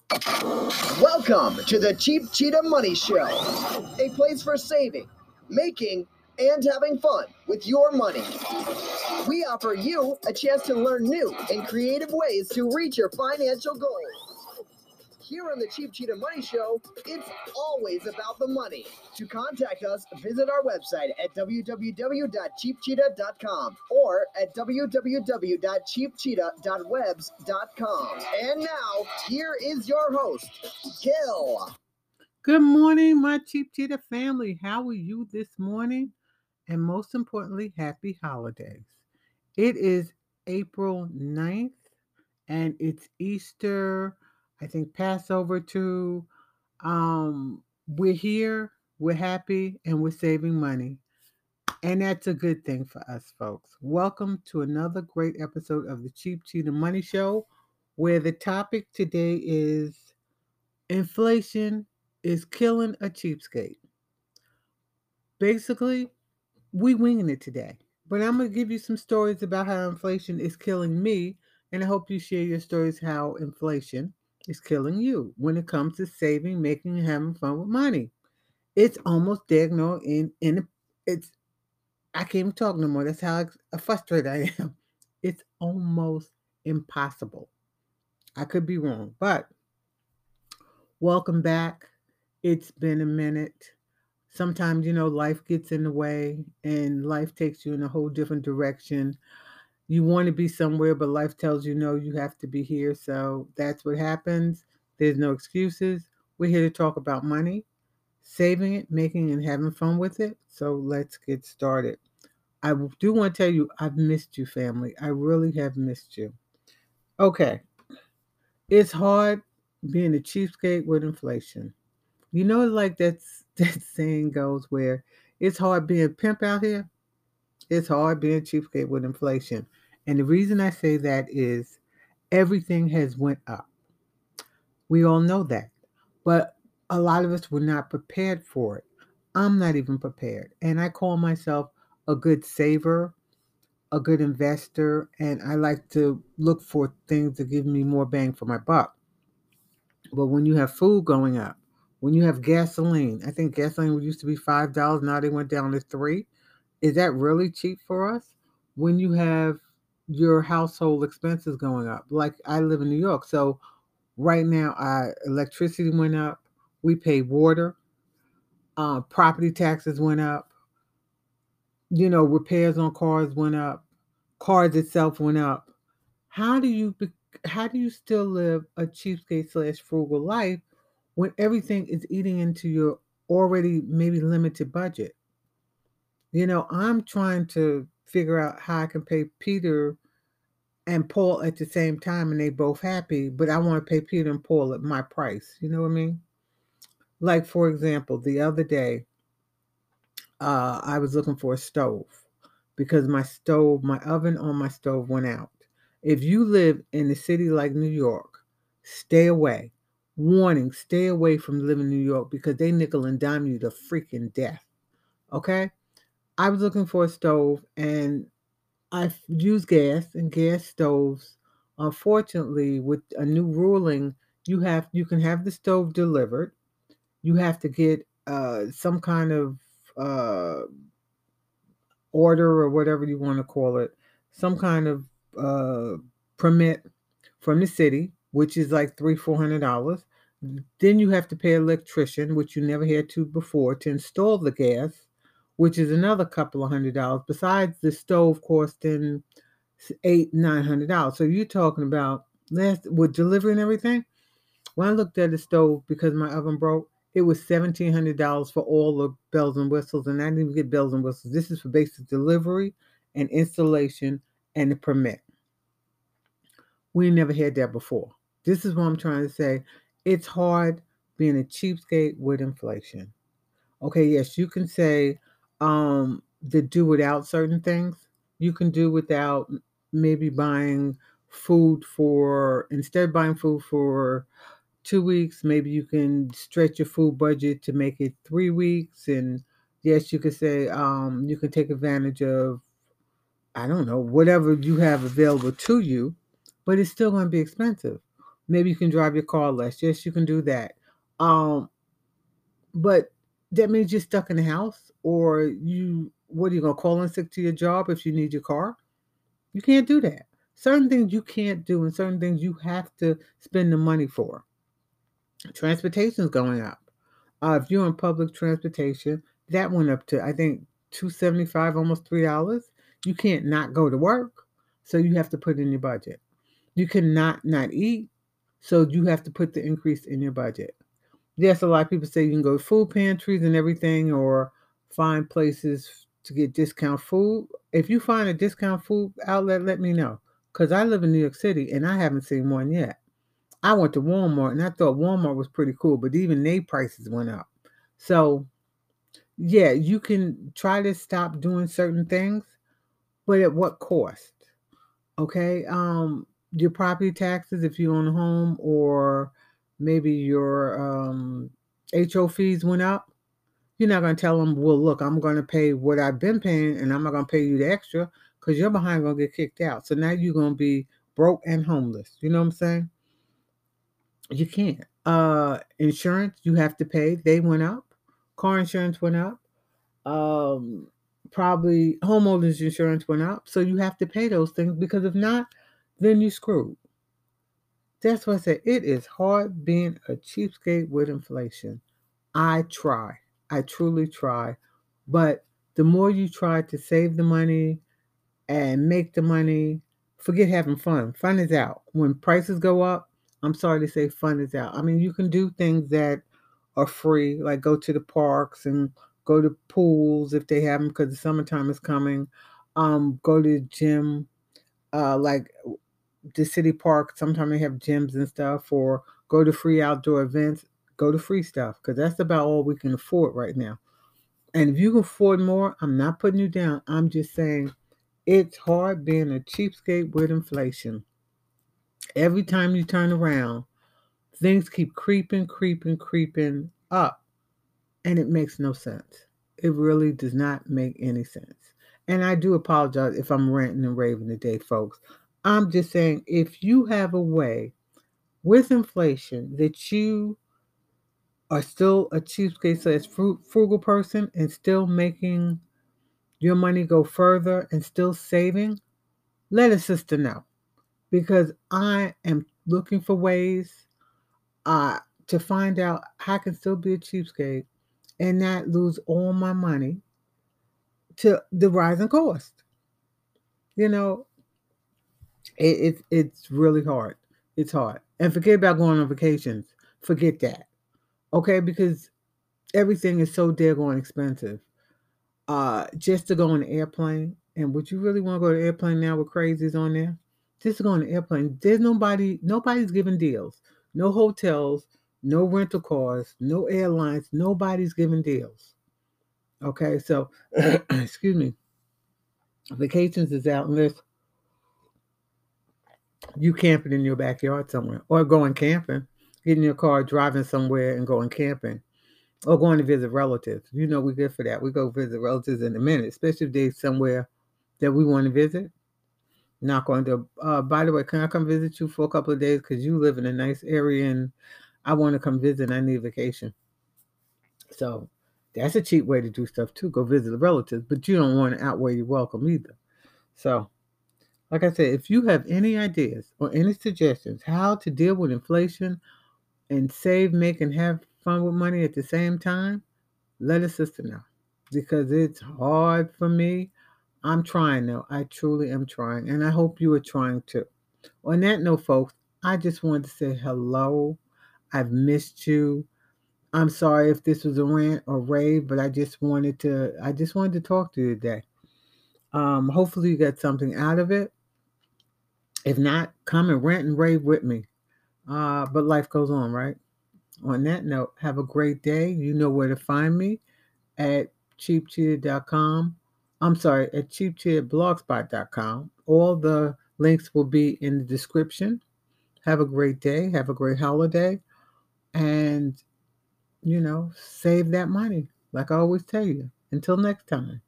Welcome to the Cheap Cheetah Money Show, a place for saving, making, and having fun with your money. We offer you a chance to learn new and creative ways to reach your financial goals. Here on the Cheap Cheetah Money Show, it's always about the money. To contact us, visit our website at www.cheapcheetah.com or at www.cheapcheetah.webs.com. And now, here is your host, Gil. Good morning, my Cheap Cheetah family. How are you this morning? And most importantly, happy holidays. It is April 9th and it's Easter, I think Passover too. We're here, we're happy, and we're saving money. And that's a good thing for us, folks. Welcome to another great episode of the Cheap Cheetah Money Show, where the topic today is inflation is killing a cheapskate. Basically, we winging it today. But I'm gonna give you some stories about how inflation is killing me, and I hope you share your stories how inflation is killing you when it comes to saving, making, and having fun with money. It's almost diagonal in it's I can't even talk no more. That's how frustrated I am. It's almost impossible. I could be wrong, but welcome back. It's been a minute. Sometimes, life gets in the way and life takes you in a whole different direction. You want to be somewhere, but life tells you no, you have to be here. So that's what happens. There's no excuses. We're here to talk about money, saving it, making and having fun with it. So let's get started. I do want to tell you, I've missed you, family. I really have missed you. Okay. It's hard being a cheapskate with inflation. Like that saying goes where it's hard being pimp out here. It's hard being cheapskate with inflation. And the reason I say that is everything has went up. We all know that. But a lot of us were not prepared for it. I'm not even prepared. And I call myself a good saver, a good investor, and I like to look for things that give me more bang for my buck. But when you have food going up, when you have gasoline, I think gasoline used to be $5, now they went down to 3. Is that really cheap for us? When you have your household expenses going up, like I live in New York, so right now our electricity went up, we pay water, property taxes went up, repairs on cars went up, cars itself went up. How do you how do you still live a cheapskate slash frugal life when everything is eating into your already maybe limited budget? I'm trying to figure out how I can pay Peter and Paul at the same time and they both happy, but I want to pay Peter and Paul at my price. You know what I mean? Like for example, the other day, I was looking for a stove because my oven on my stove went out. If you live in a city like New York, stay away. Warning, stay away from living in New York because they nickel and dime you to freaking death. Okay? I was looking for a stove and I use gas and gas stoves. Unfortunately, with a new ruling, you can have the stove delivered. You have to get some kind of uh, order or whatever you want to call it, some kind of uh, permit from the city, which is like $300-400. Then you have to pay an electrician, which you never had to before, to install the gas, which is another couple of $100. Besides the stove costing $800-900. So you're talking about last with delivery and everything. When I looked at the stove because my oven broke, it was $1,700 for all the bells and whistles, and I didn't even get bells and whistles. This is for basic delivery and installation and the permit. We never had that before. This is what I'm trying to say. It's hard being a cheapskate with inflation. Okay, yes, you can say to do without certain things. You can do without maybe buying food for, instead of buying food for 2 weeks, maybe you can stretch your food budget to make it 3 weeks. And yes, you could say you can take advantage of, I don't know, whatever you have available to you, but it's still going to be expensive. Maybe you can drive your car less. Yes, you can do that. Um, but that means you're stuck in the house, or what are you gonna call in sick to your job if you need your car? You can't do that. Certain things you can't do, and certain things you have to spend the money for. Transportation's going up. If you're in public transportation, that went up to I think $2.75, almost $3. You can't not go to work, so you have to put in your budget. You cannot not eat, so you have to put the increase in your budget. Yes, a lot of people say you can go to food pantries and everything, or find places to get discount food. If you find a discount food outlet, let me know, because I live in New York City and I haven't seen one yet. I went to Walmart and I thought Walmart was pretty cool, but even their prices went up. So, yeah, you can try to stop doing certain things, but at what cost? Okay? Your property taxes if you own a home, or maybe your HO fees went up. You're not going to tell them, well, look, I'm going to pay what I've been paying and I'm not going to pay you the extra, because you're behind going to get kicked out. So now you're going to be broke and homeless. You know what I'm saying? You can't. Insurance you have to pay. They went up. Car insurance went up. Um, Probably homeowners insurance went up. So you have to pay those things, because if not, then you screwed. That's why I said it is hard being a cheapskate with inflation. I try. I truly try. But the more you try to save the money and make the money, forget having fun. Fun is out. When prices go up, I'm sorry to say fun is out. I mean, you can do things that are free, like go to the parks and go to pools if they have them, because the summertime is coming. Go to the gym, like the city park. Sometimes they have gyms and stuff, or go to free outdoor events. Go to free stuff, because that's about all we can afford right now. And if you can afford more, I'm not putting you down. I'm just saying it's hard being a cheapskate with inflation. Every time you turn around, things keep creeping, creeping, creeping up, and it makes no sense. It really does not make any sense. And I do apologize if I'm ranting and raving today, folks. I'm just saying, if you have a way with inflation that you are still a cheapskate slash frugal person and still making your money go further and still saving, let a sister know, because I am looking for ways uh, to find out how I can still be a cheapskate and not lose all my money to the rising cost. You know, it's really hard. It's hard. And forget about going on vacations. Forget that. Okay, because everything is so daggone expensive. Just to go on an airplane, and would you really want to go to an airplane now with crazies on there? Just to go on an airplane, there's nobody's giving deals. No hotels, no rental cars, no airlines, nobody's giving deals. Okay, so excuse me, vacations is out unless you camping in your backyard somewhere, or going camping, getting your car, driving somewhere and going camping, or going to visit relatives. You know, we're good for that. We go visit relatives in a minute, especially if they're somewhere that we want to visit. Not going to. By the way, can I come visit you for a couple of days? Because you live in a nice area and I want to come visit. I need vacation. So that's a cheap way to do stuff too. Go visit the relatives, but you don't want to outweigh your welcome either. So, like I said, if you have any ideas or any suggestions how to deal with inflation and save, make, and have fun with money at the same time, let a sister know, because it's hard for me. I'm trying though. I truly am trying, and I hope you are trying too. On that note, folks, I just wanted to say hello. I've missed you. I'm sorry if this was a rant or rave, but I just wanted to talk to you today. Hopefully you got something out of it. If not, come and rant and rave with me. But life goes on, right? On that note, have a great day. You know where to find me at cheapcheated.com. I'm sorry, at cheapcheatedblogspot.com. All the links will be in the description. Have a great day. Have a great holiday. And, save that money, like I always tell you. Until next time.